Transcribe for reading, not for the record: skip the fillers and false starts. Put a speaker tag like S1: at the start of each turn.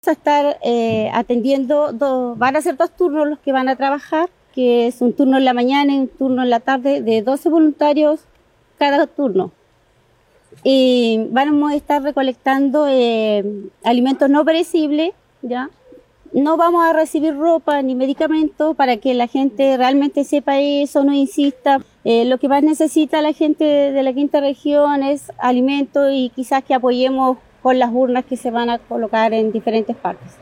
S1: a estar atendiendo, van a ser 2 turnos los que van a trabajar, que es un turno en la mañana y un turno en la tarde, de 12 voluntarios cada turno. Y vamos a estar recolectando alimentos no perecibles, ¿ya? No vamos a recibir ropa ni medicamentos para que la gente realmente sepa eso, no insista. Lo que más necesita la gente de la quinta región es alimentos y quizás que apoyemos con las urnas que se van a colocar en diferentes partes.